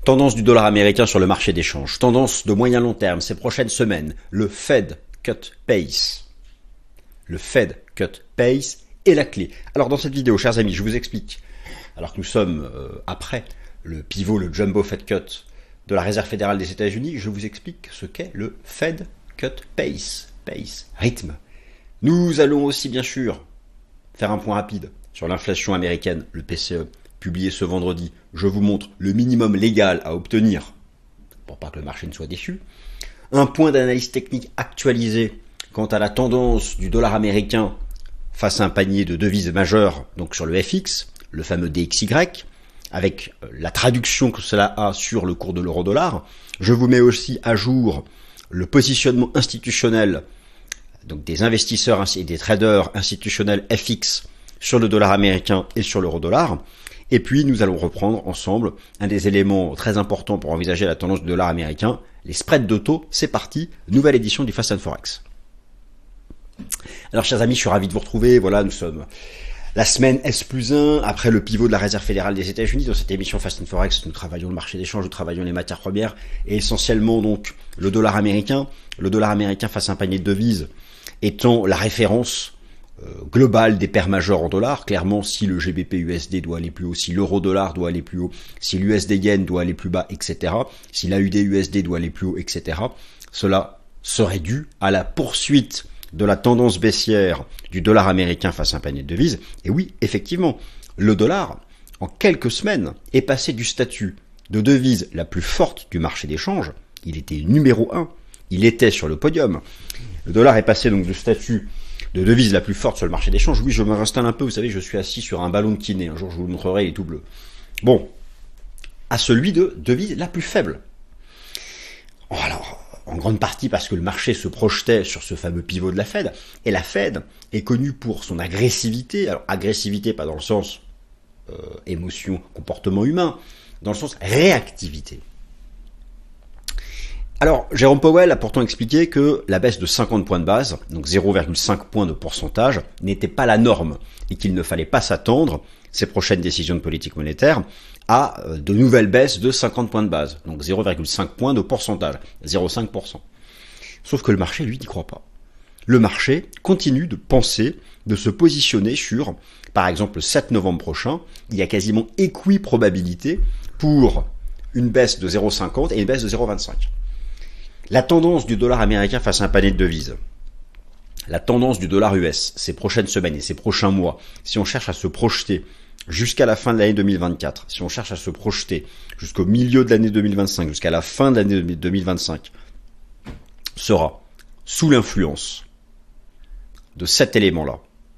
Tendance du dollar américain sur le marché des changes. Tendance de moyen long terme ces prochaines semaines. Le Fed cut pace. Le Fed cut pace est la clé. Alors dans cette vidéo, chers amis, je vous explique. Alors que nous sommes après le pivot, le jumbo Fed cut de la Réserve fédérale des États-Unis, je vous explique ce qu'est le Fed cut pace. Pace, rythme. Nous allons aussi bien sûr faire un point rapide sur l'inflation américaine, le PCE. Publié ce vendredi, je vous montre le minimum légal à obtenir pour pas que le marché ne soit déçu. Un point d'analyse technique actualisé quant à la tendance du dollar américain face à un panier de devises majeures, donc sur le FX, le fameux DXY, avec la traduction que cela a sur le cours de l'euro-dollar. Je vous mets aussi à jour le positionnement institutionnel, donc des investisseurs et des traders institutionnels FX sur le dollar américain et sur l'euro-dollar. Et puis, nous allons reprendre ensemble un des éléments très importants pour envisager la tendance du dollar américain, les spreads de taux. C'est parti, nouvelle édition du Fast and Forex. Alors, chers amis, je suis ravi de vous retrouver. Voilà, nous sommes la semaine S+1 après le pivot de la Réserve fédérale des États-Unis. Dans cette émission Fast and Forex, nous travaillons le marché des changes, nous travaillons les matières premières et essentiellement donc le dollar américain. Le dollar américain face à un panier de devises étant la référence global des paires majeures en dollars. Clairement, si le GBP USD doit aller plus haut, si l'euro dollar doit aller plus haut, si l'USD yen doit aller plus bas, etc., si l'AUD USD doit aller plus haut, etc., cela serait dû à la poursuite de la tendance baissière du dollar américain face à un panier de devises. Et oui, effectivement, le dollar, en quelques semaines, est passé du statut de devise la plus forte du marché des changes. Il était numéro 1. Il était sur le podium. Le dollar est passé donc du statut de devise la plus forte sur le marché des changes. Oui, je me réinstalle un peu, vous savez, je suis assis sur un ballon de kiné. Un jour, je vous le montrerai, il est tout bleu. Bon, à celui de devise la plus faible. Alors, en grande partie parce que le marché se projetait sur ce fameux pivot de la Fed. Et la Fed est connue pour son agressivité. Alors, agressivité, pas dans le sens émotion, comportement humain, dans le sens réactivité. Alors, Jérôme Powell a pourtant expliqué que la baisse de 50 points de base, donc 0,5 points de pourcentage, n'était pas la norme et qu'il ne fallait pas s'attendre, ces prochaines décisions de politique monétaire, à de nouvelles baisses de 50 points de base, donc 0,5 points de pourcentage, 0,5%. Sauf que le marché, lui, n'y croit pas. Le marché continue de penser, de se positionner sur, par exemple, le 7 novembre prochain, il y a quasiment équiprobabilité pour une baisse de 0,50 et une baisse de 0,25. La tendance du dollar américain face à un panier de devises, la tendance du dollar US ces prochaines semaines et ces prochains mois, si on cherche à se projeter jusqu'à la fin de l'année 2024, si on cherche à se projeter jusqu'au milieu de l'année 2025, jusqu'à la fin de l'année 2025, sera sous l'influence de cet élément-là.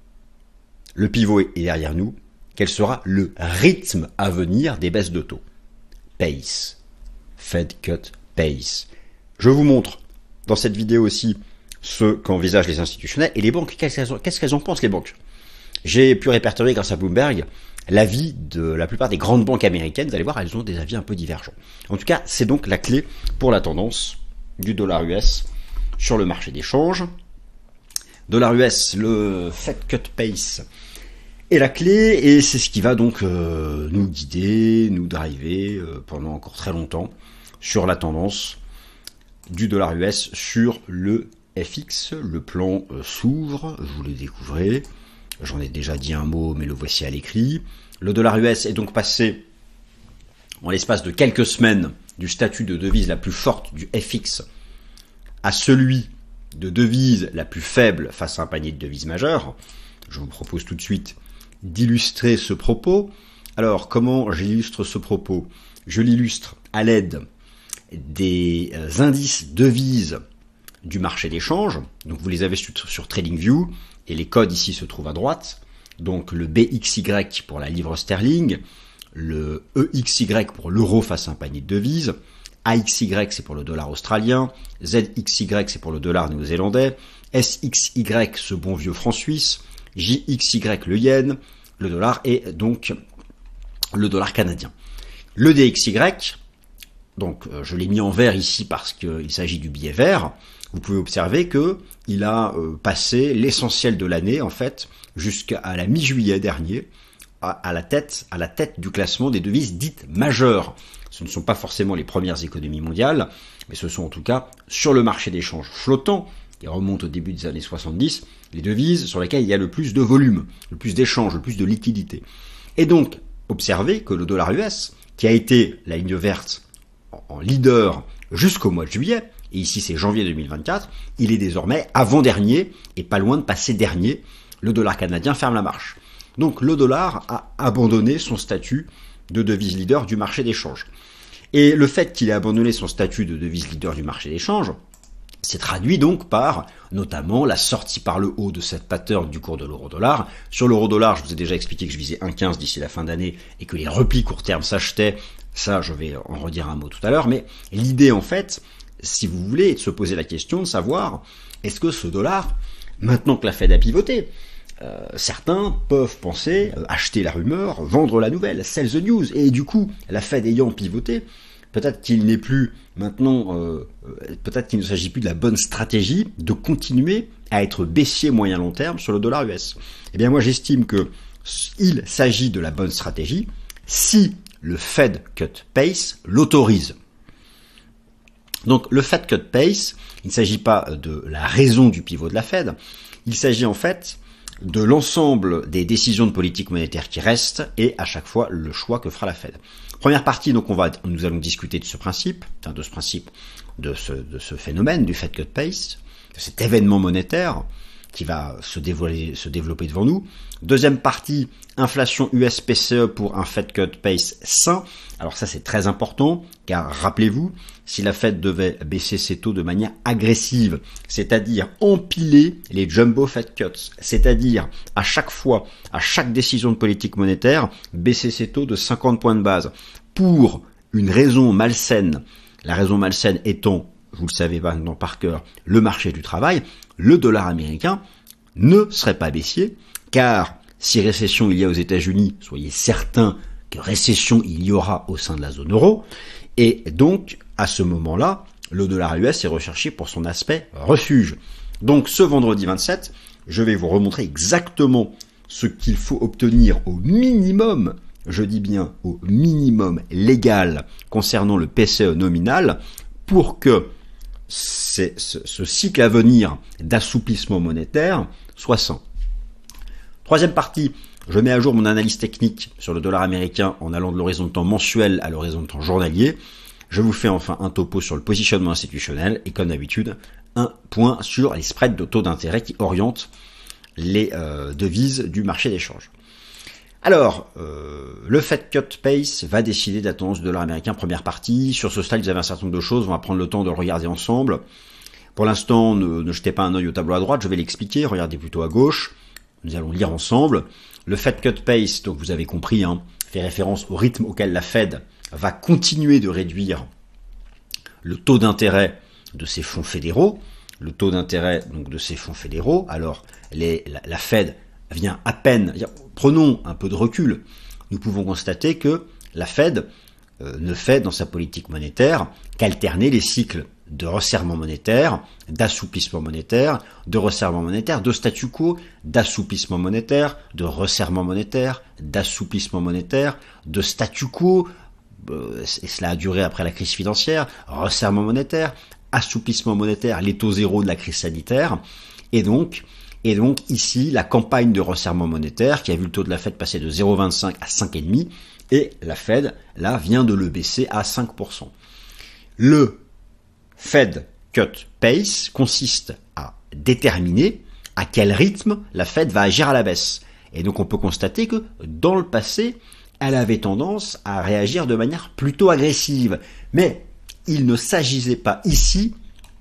Le pivot est derrière nous. Quel sera le rythme à venir des baisses de taux? Pace. Fed cut pace. Je vous montre dans cette vidéo aussi ce qu'envisagent les institutionnels et les banques. Qu'est-ce qu'elles en pensent, les banques? J'ai pu répertorier grâce à Bloomberg l'avis de la plupart des grandes banques américaines. Vous allez voir, elles ont des avis un peu divergents. En tout cas, c'est donc la clé pour la tendance du dollar US sur le marché des changes. Dollar US, le Fed cut pace est la clé et c'est ce qui va donc nous guider, nous driver pendant encore très longtemps sur la tendance du dollar US sur le FX. Le plan s'ouvre, vous le découvrez. J'en ai déjà dit un mot, mais le voici à l'écrit. Le dollar US est donc passé, en l'espace de quelques semaines, du statut de devise la plus forte du FX à celui de devise la plus faible face à un panier de devises majeures. Je vous propose tout de suite d'illustrer ce propos. Alors, comment j'illustre ce propos? Je l'illustre à l'aide des indices devises du marché des changes. Donc vous les avez sur TradingView et les codes ici se trouvent à droite. Donc le BXY pour la livre sterling, le EXY pour l'euro face à un panier de devises, AXY c'est pour le dollar australien, ZXY c'est pour le dollar néo-zélandais, SXY ce bon vieux franc suisse, JXY le yen, le dollar et donc le dollar canadien. Le DXY, donc je l'ai mis en vert ici parce qu'il s'agit du billet vert. Vous pouvez observer que il a passé l'essentiel de l'année en fait jusqu'à la mi-juillet dernier à la tête du classement des devises dites majeures. Ce ne sont pas forcément les premières économies mondiales, mais ce sont en tout cas sur le marché d'échange flottant, qui remonte au début des années 70, les devises sur lesquelles il y a le plus de volume, le plus d'échanges, le plus de liquidité. Et donc, observez que le dollar US, qui a été la ligne verte en leader jusqu'au mois de juillet, et ici c'est janvier 2024, il est désormais avant-dernier et pas loin de passer dernier. Le dollar canadien ferme la marche. Donc le dollar a abandonné son statut de devise leader du marché d'échange. Et le fait qu'il ait abandonné son statut de devise leader du marché d'échange s'est traduit donc par notamment la sortie par le haut de cette pattern du cours de l'euro-dollar. Sur l'euro-dollar, je vous ai déjà expliqué que je visais 1,15 d'ici la fin d'année et que les replis court terme s'achetaient. Ça, je vais en redire un mot tout à l'heure. Mais l'idée, en fait, si vous voulez, est de se poser la question de savoir est-ce que ce dollar, maintenant que la Fed a pivoté, certains peuvent penser acheter la rumeur, vendre la nouvelle, sell the news. Et du coup, la Fed ayant pivoté, peut-être qu'il n'est plus maintenant, peut-être qu'il ne s'agit plus de la bonne stratégie de continuer à être baissier moyen long terme sur le dollar US. Eh bien moi j'estime que il s'agit de la bonne stratégie si le Fed Cut Pace l'autorise. Donc le Fed Cut Pace, il ne s'agit pas de la raison du pivot de la Fed, il s'agit en fait de l'ensemble des décisions de politique monétaire qui restent et à chaque fois le choix que fera la Fed. Première partie, donc nous allons discuter de ce principe, de ce phénomène du Fed Cut Pace, de cet événement monétaire qui va se développer devant nous. Deuxième partie, inflation US PCE pour un Fed Cut Pace sain. Alors ça c'est très important, car rappelez-vous, si la Fed devait baisser ses taux de manière agressive, c'est-à-dire empiler les jumbo Fed Cuts, c'est-à-dire à chaque fois, à chaque décision de politique monétaire, baisser ses taux de 50 points de base, pour une raison malsaine, la raison malsaine étant, vous le savez maintenant par cœur, le marché du travail, le dollar américain ne serait pas baissier, car si récession il y a aux États-Unis, soyez certains que récession il y aura au sein de la zone euro, et donc à ce moment-là, le dollar US est recherché pour son aspect refuge. Donc ce vendredi 27, je vais vous remontrer exactement ce qu'il faut obtenir au minimum, je dis bien au minimum légal concernant le PCE nominal pour que ce cycle à venir d'assouplissement monétaire soit sain. Troisième partie, je mets à jour mon analyse technique sur le dollar américain en allant de l'horizon de temps mensuel à l'horizon de temps journalier. Je vous fais enfin un topo sur le positionnement institutionnel et comme d'habitude, un point sur les spreads de taux d'intérêt qui orientent les devises du marché d'échange. Alors, le Fed Cut Pace va décider de la tendance du dollar américain, première partie. Sur ce stade, vous avez un certain nombre de choses, on va prendre le temps de le regarder ensemble. Pour l'instant, ne jetez pas un œil au tableau à droite, je vais l'expliquer, regardez plutôt à gauche. Nous allons lire ensemble. Le Fed Cut Pace, donc vous avez compris, fait référence au rythme auquel la Fed va continuer de réduire le taux d'intérêt de ses fonds fédéraux. Le taux d'intérêt donc de ces fonds fédéraux. Alors, la Fed vient à peine, prenons un peu de recul, nous pouvons constater que la Fed ne fait dans sa politique monétaire qu'alterner les cycles de resserrement monétaire, d'assouplissement monétaire, de resserrement monétaire, de statu quo, d'assouplissement monétaire, de resserrement monétaire, d'assouplissement monétaire, de statu quo, et cela a duré après la crise financière, resserrement monétaire, assouplissement monétaire, les taux zéro de la crise sanitaire, et donc ici, la campagne de resserrement monétaire qui a vu le taux de la Fed passer de 0,25 à 5,5 et la Fed, là, vient de le baisser à 5%. Le Fed Cut Pace consiste à déterminer à quel rythme la Fed va agir à la baisse. Et donc on peut constater que dans le passé, elle avait tendance à réagir de manière plutôt agressive. Mais il ne s'agissait pas ici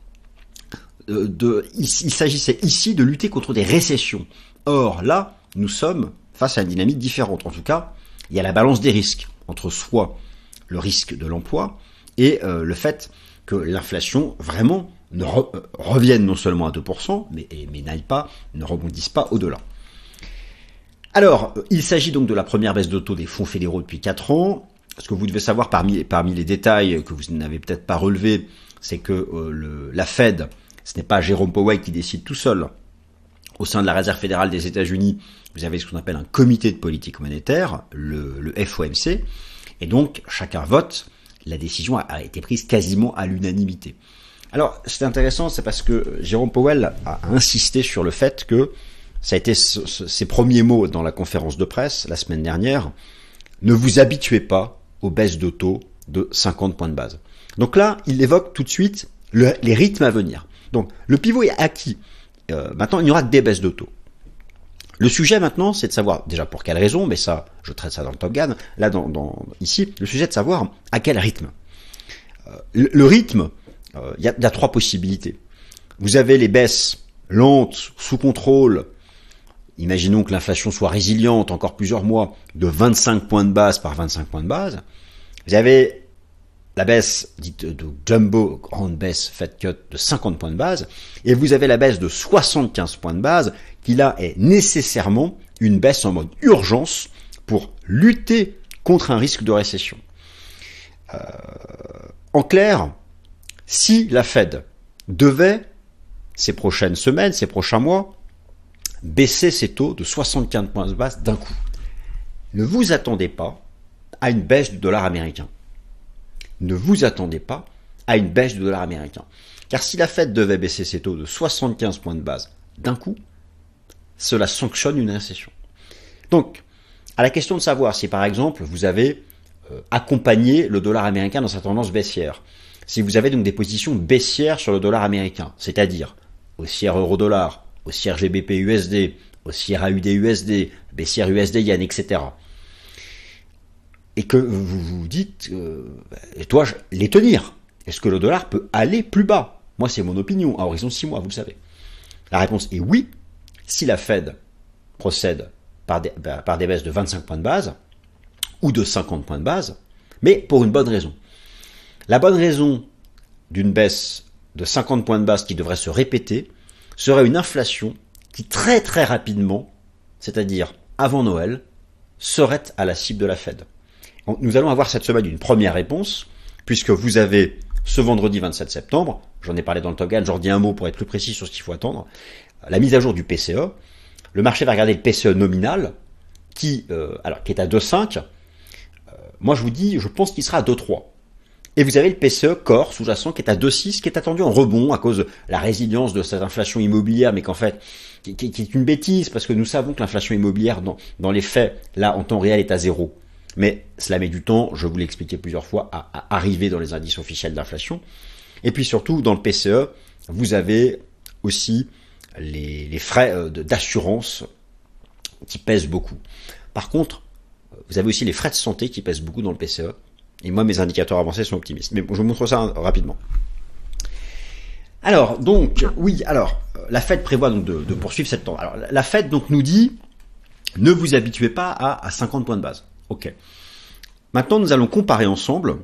il s'agissait ici de lutter contre des récessions. Or, là, nous sommes face à une dynamique différente. En tout cas, il y a la balance des risques entre soit le risque de l'emploi et le fait que l'inflation vraiment revienne non seulement à 2%, mais n'aille pas, ne rebondisse pas au-delà. Alors, il s'agit donc de la première baisse de taux des fonds fédéraux depuis 4 ans. Ce que vous devez savoir parmi les détails que vous n'avez peut-être pas relevés, c'est que la Fed, ce n'est pas Jérôme Powell qui décide tout seul. Au sein de la Réserve fédérale des États-Unis, vous avez ce qu'on appelle un comité de politique monétaire, le FOMC, et donc chacun vote. La décision a été prise quasiment à l'unanimité. Alors, c'est intéressant, c'est parce que Jérôme Powell a insisté sur le fait que ça a été ses premiers mots dans la conférence de presse la semaine dernière. Ne vous habituez pas aux baisses de taux de 50 points de base. Donc là, il évoque tout de suite les rythmes à venir. Donc, le pivot est acquis. Maintenant, il n'y aura que des baisses de taux. Le sujet maintenant, c'est de savoir déjà pour quelle raison, mais ça, je traite ça dans le Top Gun. Là, ici, le sujet est de savoir à quel rythme. Le rythme, il y a 3 possibilités. Vous avez les baisses lentes, sous contrôle. Imaginons que l'inflation soit résiliente encore plusieurs mois, de 25 points de base par 25 points de base. Vous avez la baisse dite de jumbo, grande baisse Fed cut de 50 points de base, et vous avez la baisse de 75 points de base, qui là est nécessairement une baisse en mode urgence pour lutter contre un risque de récession. En clair, si la Fed devait, ces prochaines semaines, ces prochains mois, baisser ses taux de 75 points de base d'un coup, ne vous attendez pas à une baisse du dollar américain. Ne vous attendez pas à une baisse du dollar américain. Car si la Fed devait baisser ses taux de 75 points de base d'un coup, cela sanctionne une récession. Donc, à la question de savoir si par exemple vous avez accompagné le dollar américain dans sa tendance baissière, si vous avez donc des positions baissières sur le dollar américain, c'est-à-dire haussière euro-dollar, haussière GBP-USD, haussière AUD-USD, baissière USD-Yen, etc., et que vous vous dites, dois-je les tenir? Est-ce que le dollar peut aller plus bas? Moi, c'est mon opinion, à horizon 6 mois, vous le savez. La réponse est oui, si la Fed procède par des baisses de 25 points de base, ou de 50 points de base, mais pour une bonne raison. La bonne raison d'une baisse de 50 points de base qui devrait se répéter serait une inflation qui très très rapidement, c'est-à-dire avant Noël, serait à la cible de la Fed. Nous allons avoir cette semaine une première réponse, puisque vous avez ce vendredi 27 septembre, j'en ai parlé dans le Top Gun, j'en dis un mot pour être plus précis sur ce qu'il faut attendre, la mise à jour du PCE. Le marché va regarder le PCE nominal, qui est à 2,5. Moi je vous dis, je pense qu'il sera à 2,3. Et vous avez le PCE Core sous-jacent qui est à 2,6, qui est attendu en rebond à cause de la résilience de cette inflation immobilière, mais qu'en fait, qui est une bêtise, parce que nous savons que l'inflation immobilière, dans les faits, là, en temps réel, est à 0. Mais cela met du temps, je vous l'ai expliqué plusieurs fois, à arriver dans les indices officiels d'inflation. Et puis surtout, dans le PCE, vous avez aussi les frais d'assurance qui pèsent beaucoup. Par contre, vous avez aussi les frais de santé qui pèsent beaucoup dans le PCE. Et moi, mes indicateurs avancés sont optimistes. Mais je vous montre ça rapidement. Alors, donc, oui, la Fed prévoit donc de poursuivre cette tendance. Alors, la Fed donc nous dit, ne vous habituez pas à 50 points de base. Ok. Maintenant, nous allons comparer ensemble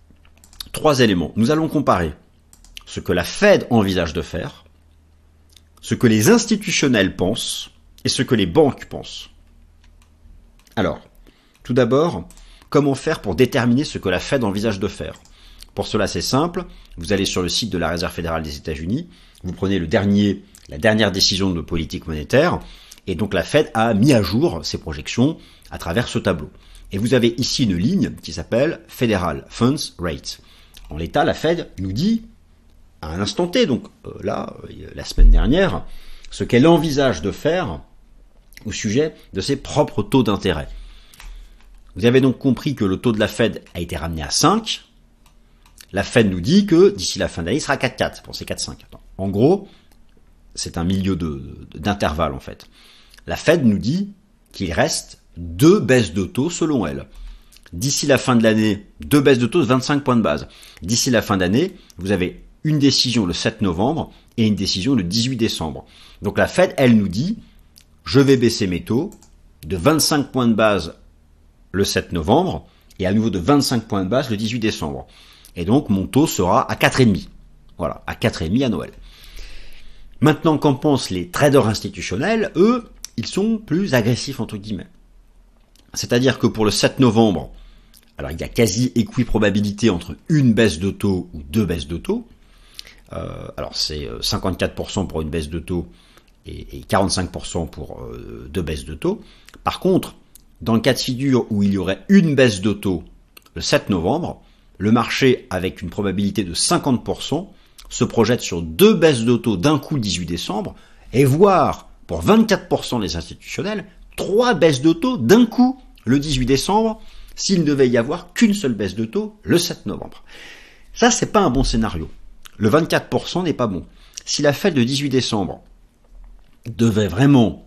3 éléments. Nous allons comparer ce que la Fed envisage de faire, ce que les institutionnels pensent et ce que les banques pensent. Alors, tout d'abord, comment faire pour déterminer ce que la Fed envisage de faire? Pour cela, c'est simple. Vous allez sur le site de la Réserve fédérale des États-Unis, vous prenez la dernière décision de politique monétaire, et donc la Fed a mis à jour ses projections à travers ce tableau. Et vous avez ici une ligne qui s'appelle Federal Funds Rate. En l'état, la Fed nous dit, à un instant T, donc là, la semaine dernière, ce qu'elle envisage de faire au sujet de ses propres taux d'intérêt. Vous avez donc compris que le taux de la Fed a été ramené à 5. La Fed nous dit que d'ici la fin d'année, il sera à 4,4. Bon, c'est 4,5. En gros, c'est un milieu d'intervalle en fait. La Fed nous dit qu'il reste 2 baisses de taux selon elle. D'ici la fin de l'année, 2 baisses de taux de 25 points de base. D'ici la fin d'année, vous avez une décision le 7 novembre et une décision le 18 décembre. Donc la Fed, elle nous dit, je vais baisser mes taux de 25 points de base le 7 novembre et à nouveau de 25 points de base le 18 décembre. Et donc mon taux sera à 4,5. Voilà, à 4,5 à Noël. Maintenant, qu'en pensent les traders institutionnels? Eux, ils sont plus agressifs entre guillemets. C'est-à-dire que pour le 7 novembre, alors il y a quasi équiprobabilité entre une baisse de taux ou 2 baisses de taux. Alors c'est 54% pour une baisse de taux et 45% pour 2 baisses de taux. Par contre, dans le cas de figure où il y aurait une baisse de taux le 7 novembre, le marché, avec une probabilité de 50%, se projette sur 2 baisses de taux d'un coup le 18 décembre, et voire, pour 24% des institutionnels, 3 baisses de taux d'un coup le 18 décembre, s'il ne devait y avoir qu'une seule baisse de taux le 7 novembre. Ça, c'est pas un bon scénario. Le 24% n'est pas bon. Si la Fed le 18 décembre devait vraiment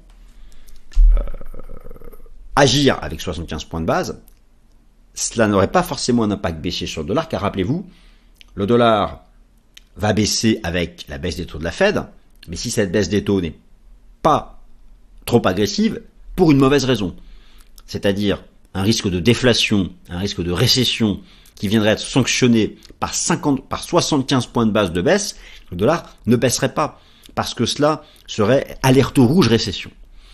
agir avec 75 points de base, cela n'aurait pas forcément un impact baissier sur le dollar, car rappelez-vous, le dollar va baisser avec la baisse des taux de la Fed, mais si cette baisse des taux n'est pas trop agressive, pour une mauvaise raison, c'est-à-dire un risque de déflation, un risque de récession qui viendrait être sanctionné par 75 points de base de baisse, le dollar ne baisserait pas, parce que cela serait alerte rouge récession.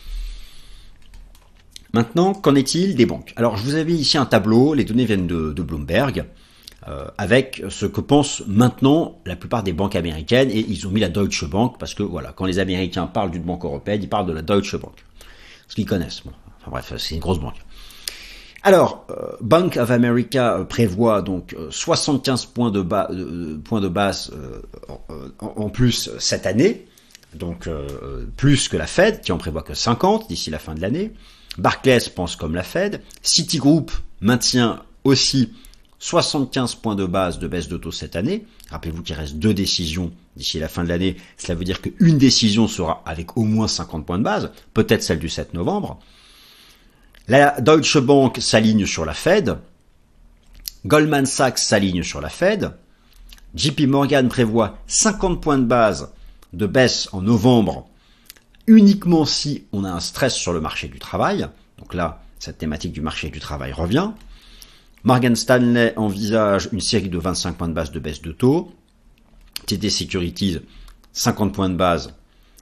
Maintenant, qu'en est-il des banques? Alors, je vous avais ici un tableau, les données viennent de Bloomberg, avec ce que pensent maintenant la plupart des banques américaines, et ils ont mis la Deutsche Bank, parce que voilà, quand les Américains parlent d'une banque européenne, ils parlent de la Deutsche Bank. Ce qu'ils connaissent. Bon. Enfin bref, c'est une grosse banque. Alors, Bank of America prévoit donc 75 points de base en plus cette année, donc plus que la Fed, qui en prévoit que 50 d'ici la fin de l'année. Barclays pense comme la Fed. Citigroup maintient aussi 75 points de base de baisse de taux cette année. Rappelez-vous qu'il reste 2 décisions d'ici la fin de l'année. Cela veut dire qu'une décision sera avec au moins 50 points de base, peut-être celle du 7 novembre. La Deutsche Bank s'aligne sur la Fed. Goldman Sachs s'aligne sur la Fed. JP Morgan prévoit 50 points de base de baisse en novembre, uniquement si on a un stress sur le marché du travail. Donc là, cette thématique du marché du travail revient. Morgan Stanley envisage une série de 25 points de base de baisse de taux. TD Securities, 50 points de base.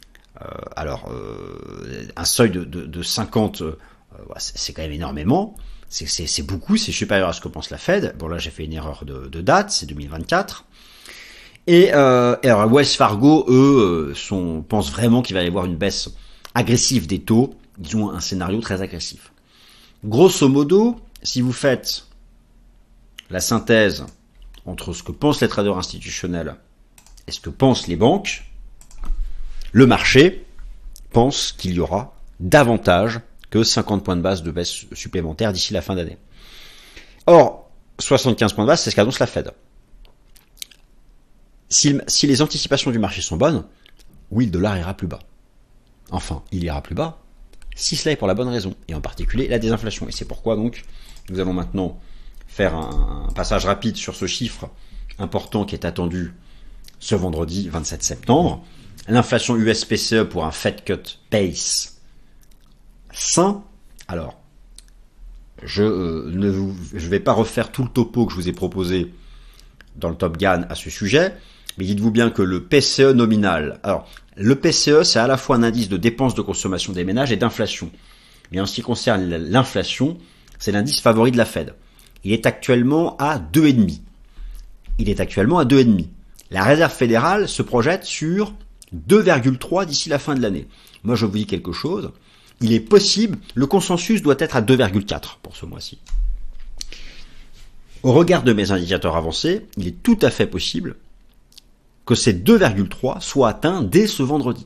Un seuil de 50, c'est quand même énormément. C'est beaucoup, c'est supérieur à ce que pense la Fed. Bon, là, j'ai fait une erreur de date, c'est 2024. Et Wells Fargo, eux, pensent vraiment qu'il va y avoir une baisse agressive des taux. Ils ont un scénario très agressif. Grosso modo, si vous faites la synthèse entre ce que pensent les traders institutionnels et ce que pensent les banques, le marché pense qu'il y aura davantage que 50 points de base de baisse supplémentaire d'ici la fin d'année. Or, 75 points de base, c'est ce qu'annonce la Fed. Si les anticipations du marché sont bonnes, oui, le dollar ira plus bas. Enfin, il ira plus bas, si cela est pour la bonne raison, et en particulier la désinflation. Et c'est pourquoi donc nous allons maintenant faire un passage rapide sur ce chiffre important qui est attendu ce vendredi 27 septembre. L'inflation US PCE pour un Fed Cut Pace sain. Alors, je vais pas refaire tout le topo que je vous ai proposé dans le Top Gun à ce sujet, mais dites-vous bien que le PCE nominal, alors le PCE c'est à la fois un indice de dépenses de consommation des ménages et d'inflation. Mais en ce qui concerne l'inflation, c'est l'indice favori de la Fed. Il est actuellement à 2,5. La Réserve fédérale se projette sur 2,3 d'ici la fin de l'année. Moi, je vous dis quelque chose. Il est possible, le consensus doit être à 2,4 pour ce mois-ci. Au regard de mes indicateurs avancés, il est tout à fait possible que ces 2,3 soient atteints dès ce vendredi.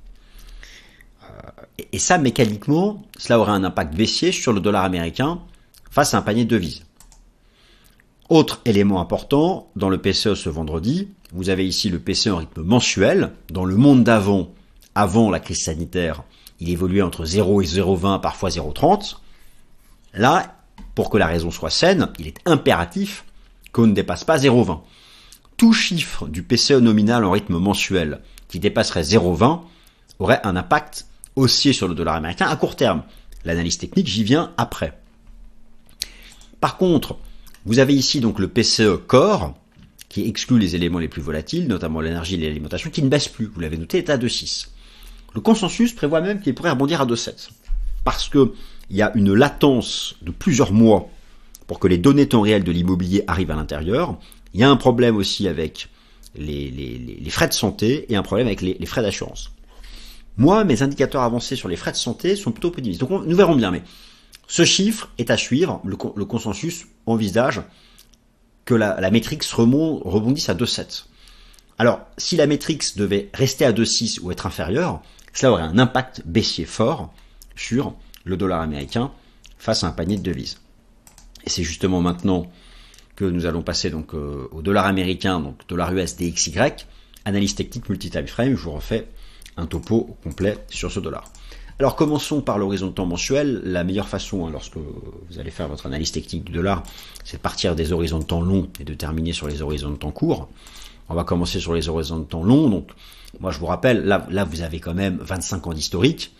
Et ça, mécaniquement, cela aurait un impact baissier sur le dollar américain face à un panier de devises. Autre élément important, dans le PCE ce vendredi, vous avez ici le PCE en rythme mensuel. Dans le monde d'avant, avant la crise sanitaire, il évoluait entre 0 et 0,20, parfois 0,30. Là, pour que la raison soit saine, il est impératif qu'on ne dépasse pas 0,20. Tout chiffre du PCE nominal en rythme mensuel qui dépasserait 0,20 aurait un impact haussier sur le dollar américain à court terme. L'analyse technique, j'y viens après. Par contre, vous avez ici donc le PCE Core, qui exclut les éléments les plus volatiles, notamment l'énergie et l'alimentation, qui ne baisse plus. Vous l'avez noté, est à 2,6. Le consensus prévoit même qu'il pourrait rebondir à 2,7. Parce que il y a une latence de plusieurs mois pour que les données temps réels de l'immobilier arrivent à l'intérieur. Il y a un problème aussi avec les frais de santé et un problème avec les frais d'assurance. Moi, mes indicateurs avancés sur les frais de santé sont plutôt optimistes. Donc nous verrons bien, mais ce chiffre est à suivre. Le consensus envisage que la métrique rebondisse à 2,7. Alors, si la métrique devait rester à 2,6 ou être inférieure, cela aurait un impact baissier fort sur le dollar américain face à un panier de devises. Et c'est justement maintenant que nous allons passer donc au dollar américain, donc dollar US DXY, analyse technique multi-time frame. Je vous refais un topo complet sur ce dollar. Alors commençons par l'horizon de temps mensuel. La meilleure façon, lorsque vous allez faire votre analyse technique du dollar, c'est de partir des horizons de temps longs et de terminer sur les horizons de temps courts. On va commencer sur les horizons de temps longs. Donc, moi je vous rappelle, là vous avez quand même 25 ans d'historique.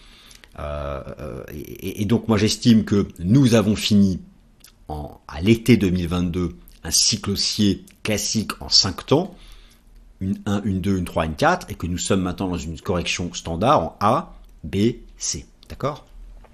Et donc moi j'estime que nous avons fini à l'été 2022 un cycle haussier classique en 5 temps, une 1, une 2, une 3, une 4, et que nous sommes maintenant dans une correction standard en A, B, C. D'accord ?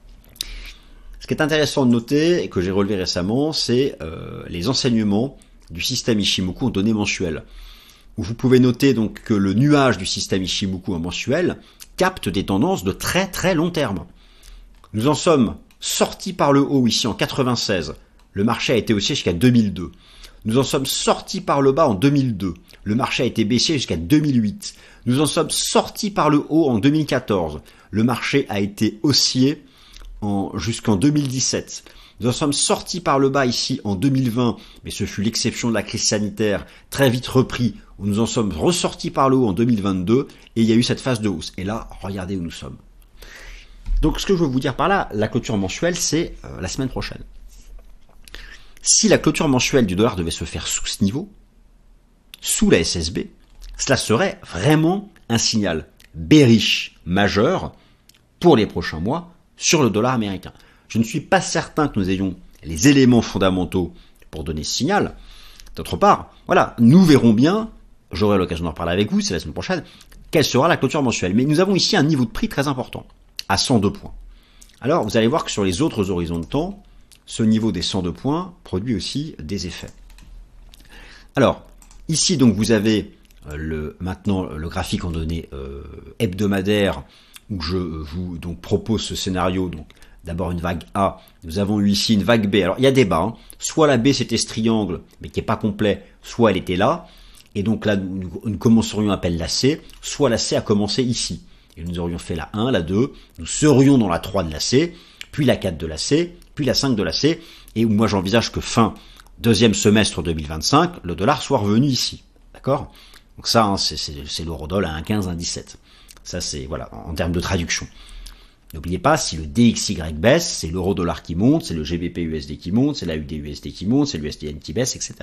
Ce qui est intéressant de noter, et que j'ai relevé récemment, c'est les enseignements du système Ichimoku en données mensuelles. Où vous pouvez noter donc que le nuage du système Ichimoku en mensuel capte des tendances de très très long terme. Nous en sommes sortis par le haut ici en 96. Le marché a été haussier jusqu'à 2002. Nous en sommes sortis par le bas en 2002. Le marché a été baissier jusqu'à 2008. Nous en sommes sortis par le haut en 2014. Le marché a été haussier jusqu'en 2017. Nous en sommes sortis par le bas ici en 2020, mais ce fut l'exception de la crise sanitaire, très vite repris, où nous en sommes ressortis par le haut en 2022, et il y a eu cette phase de hausse. Et là, regardez où nous sommes. Donc ce que je veux vous dire par là, la clôture mensuelle, c'est la semaine prochaine. Si la clôture mensuelle du dollar devait se faire sous ce niveau, sous la SSB, cela serait vraiment un signal bearish majeur pour les prochains mois sur le dollar américain. Je ne suis pas certain que nous ayons les éléments fondamentaux pour donner ce signal. D'autre part, voilà, nous verrons bien, j'aurai l'occasion d'en reparler avec vous, c'est la semaine prochaine, quelle sera la clôture mensuelle. Mais nous avons ici un niveau de prix très important, à 102 points. Alors, vous allez voir que sur les autres horizons de temps, ce niveau des 102 points produit aussi des effets. Alors, ici, donc, vous avez maintenant le graphique en données hebdomadaires, où je vous donc propose ce scénario, donc d'abord une vague A, nous avons eu ici une vague B. Alors il y a débat, hein. Soit la B c'était ce triangle, mais qui n'est pas complet, soit elle était là, et donc là nous commencerions à peine la C, soit la C a commencé ici. Et nous aurions fait la 1, la 2, nous serions dans la 3 de la C, puis la 4 de la C, puis la 5 de la C, et moi j'envisage que fin deuxième semestre 2025, le dollar soit revenu ici. D'accord ? Donc ça, hein, c'est l'euro-dollar à 1,15, 1,17. Ça c'est, voilà, en termes de traduction. N'oubliez pas, si le DXY baisse, c'est l'euro-dollar qui monte, c'est le GBP-USD qui monte, c'est la UD-USD qui monte, c'est l'USD-Yen qui baisse, etc.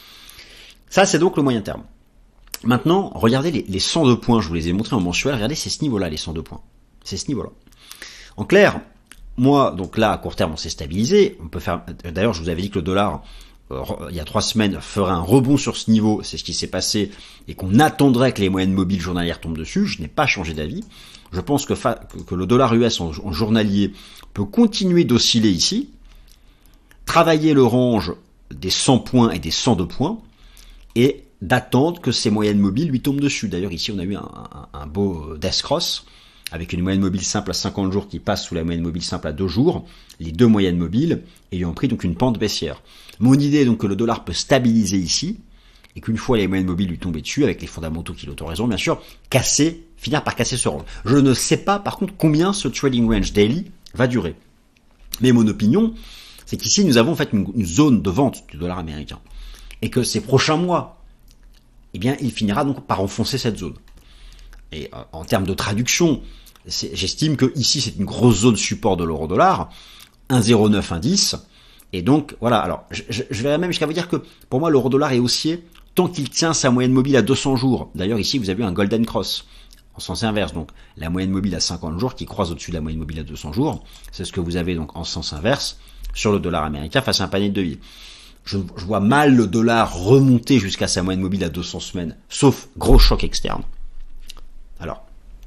Ça, c'est donc le moyen terme. Maintenant, regardez les 102 points, je vous les ai montrés en mensuel, regardez, c'est ce niveau-là, les 102 points. C'est ce niveau-là. En clair, moi, donc là, à court terme, on s'est stabilisé. On peut faire, d'ailleurs, je vous avais dit que le dollar, il y a 3 semaines, ferait un rebond sur ce niveau, c'est ce qui s'est passé, et qu'on attendrait que les moyennes mobiles journalières tombent dessus. Je n'ai pas changé d'avis. Je pense que le dollar US en journalier peut continuer d'osciller ici, travailler le range des 100 points et des 102 points, et d'attendre que ces moyennes mobiles lui tombent dessus. D'ailleurs, ici, on a eu un beau death cross, avec une moyenne mobile simple à 50 jours qui passe sous la moyenne mobile simple à 2 jours, les deux moyennes mobiles ayant pris donc une pente baissière. Mon idée est donc que le dollar peut stabiliser ici, et qu'une fois les moyennes mobiles lui tomber dessus, avec les fondamentaux qui l'autoriseront, bien sûr, finir par casser ce range. Je ne sais pas, par contre, combien ce trading range daily va durer. Mais mon opinion, c'est qu'ici, nous avons en fait une zone de vente du dollar américain. Et que ces prochains mois, eh bien, il finira donc par enfoncer cette zone. Et en termes de traduction, j'estime que ici, c'est une grosse zone support de l'euro-dollar, 1,09, 1,10. Et donc, voilà. Alors, je vais même jusqu'à vous dire que, pour moi, l'euro-dollar est haussier tant qu'il tient sa moyenne mobile à 200 jours. D'ailleurs, ici, vous avez un golden cross en sens inverse. Donc, la moyenne mobile à 50 jours qui croise au-dessus de la moyenne mobile à 200 jours. C'est ce que vous avez donc en sens inverse sur le dollar américain face à un panier de devises. Je vois mal le dollar remonter jusqu'à sa moyenne mobile à 200 semaines, sauf gros choc externe. Alors,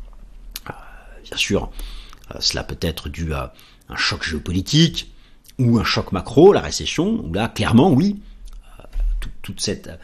bien sûr, cela peut être dû à un choc géopolitique ou un choc macro, la récession, où là, clairement, oui, tout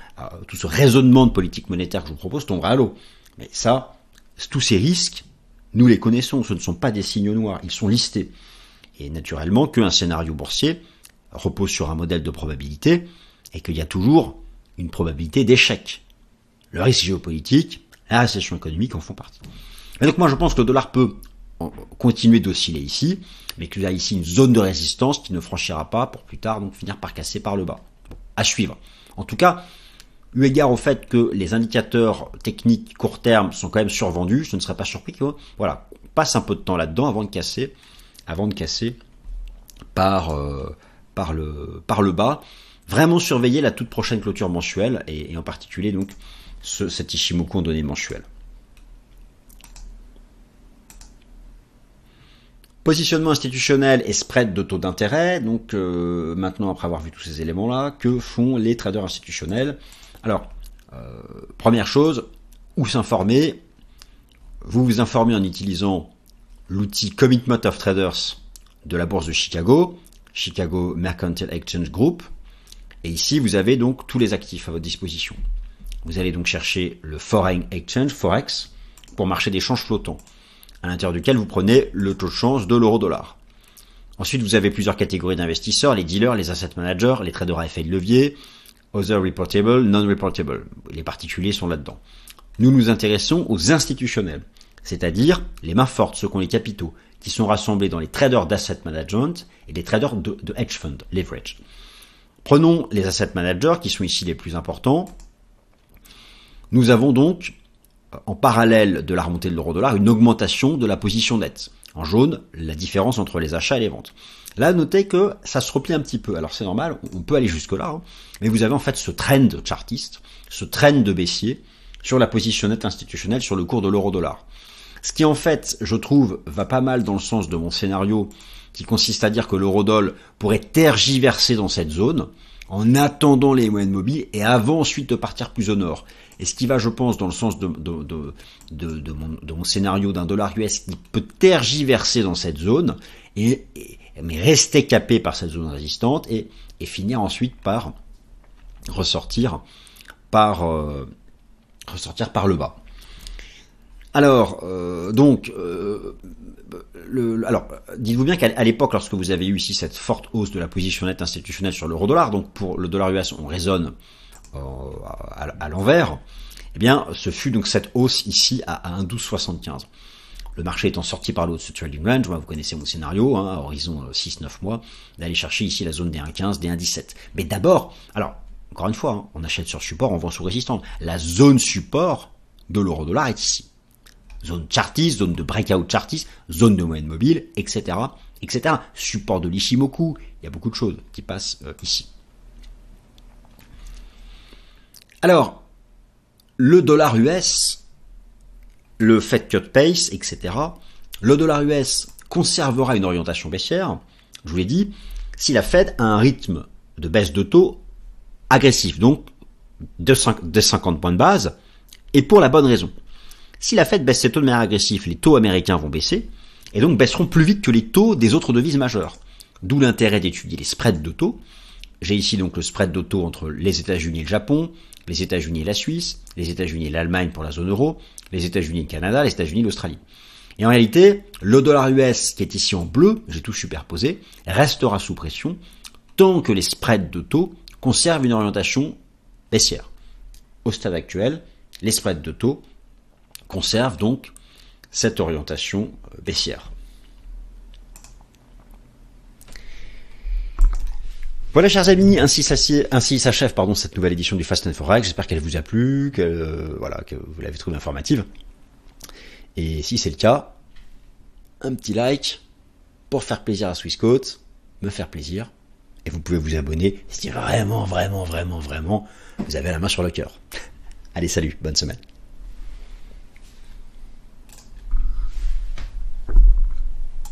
ce raisonnement de politique monétaire que je vous propose tombera à l'eau. Mais ça, tous ces risques Nous les connaissons, ce ne sont pas des signes noirs, ils sont listés. Et naturellement qu'un scénario boursier repose sur un modèle de probabilité et qu'il y a toujours une probabilité d'échec. Le risque géopolitique, la récession économique en font partie. Et donc moi je pense que le dollar peut continuer d'osciller ici, mais qu'il y a ici une zone de résistance qui ne franchira pas pour plus tard donc finir par casser par le bas. Bon, à suivre. En tout cas, eu égard au fait que les indicateurs techniques court terme sont quand même survendus, je ne serais pas surpris que voilà, on passe un peu de temps là-dedans avant de casser par le bas. Vraiment surveiller la toute prochaine clôture mensuelle et en particulier donc cet Ichimoku en données mensuelles. Positionnement institutionnel et spread de taux d'intérêt. Donc maintenant, après avoir vu tous ces éléments-là, que font les traders institutionnels? Alors, première chose, où s'informer? Vous vous informez en utilisant l'outil Commitment of Traders de la bourse de Chicago, Chicago Mercantile Exchange Group. Et ici, vous avez donc tous les actifs à votre disposition. Vous allez donc chercher le Foreign Exchange, Forex, pour marché d'échange flottant, à l'intérieur duquel vous prenez le taux de change de l'euro-dollar. Ensuite, vous avez plusieurs catégories d'investisseurs, les dealers, les asset managers, les traders à effet de levier, other reportable, non-reportable. Les particuliers sont là-dedans. Nous nous intéressons aux institutionnels, c'est-à-dire les mains fortes, ceux qui ont les capitaux, qui sont rassemblés dans les traders d'asset management et les traders de hedge fund, leverage. Prenons les asset managers, qui sont ici les plus importants. Nous avons donc, en parallèle de la remontée de l'euro-dollar, une augmentation de la position nette. En jaune, la différence entre les achats et les ventes. Là, notez que ça se replie un petit peu. Alors c'est normal, on peut aller jusque-là, hein, mais vous avez en fait ce trend chartiste, ce trend de baissier sur la position nette institutionnelle sur le cours de l'euro-dollar. Ce qui en fait, je trouve, va pas mal dans le sens de mon scénario qui consiste à dire que l'eurodoll pourrait tergiverser dans cette zone en attendant les moyennes mobiles et avant ensuite de partir plus au nord. Et ce qui va, je pense, dans le sens de mon scénario d'un dollar US qui peut tergiverser dans cette zone, mais rester capé par cette zone résistante et finir ensuite par ressortir par le bas. Alors, dites-vous bien qu'à l'époque, lorsque vous avez eu ici cette forte hausse de la position nette institutionnelle sur l'euro-dollar, donc pour le dollar US, on raisonne à l'envers, eh bien, ce fut donc cette hausse ici à 1,1275. Le marché étant sorti par le haut de ce trading range, vous connaissez mon scénario, hein, à horizon 6-9 mois, d'aller chercher ici la zone des 1,15, des 1,17. Mais d'abord, alors, encore une fois, hein, on achète sur support, on vend sous résistance. La zone support de l'euro-dollar est ici. Zone chartiste, zone de breakout chartiste, zone de moyenne mobile, etc., etc. Support de l'Ichimoku, il y a beaucoup de choses qui passent ici. Alors, le dollar US, le Fed cut pace, etc. Le dollar US conservera une orientation baissière. Je vous l'ai dit, si la Fed a un rythme de baisse de taux agressif, donc de 50 points de base, et pour la bonne raison. Si la Fed baisse ses taux de manière agressive, les taux américains vont baisser, et donc baisseront plus vite que les taux des autres devises majeures. D'où l'intérêt d'étudier les spreads de taux. J'ai ici donc le spread de taux entre les États-Unis et le Japon, les États-Unis et la Suisse, les États-Unis et l'Allemagne pour la zone euro, les États-Unis et le Canada, les États-Unis et l'Australie. Et en réalité, le dollar US, qui est ici en bleu, j'ai tout superposé, restera sous pression tant que les spreads de taux conservent une orientation baissière. Au stade actuel, les spreads de taux conservent donc cette orientation baissière. Voilà, chers amis, ainsi s'achève cette nouvelle édition du Fast and Forex. J'espère qu'elle vous a plu, que vous l'avez trouvée informative. Et si c'est le cas, un petit like pour faire plaisir à Swissquote, me faire plaisir. Et vous pouvez vous abonner si vraiment, vous avez la main sur le cœur. Allez, salut, bonne semaine.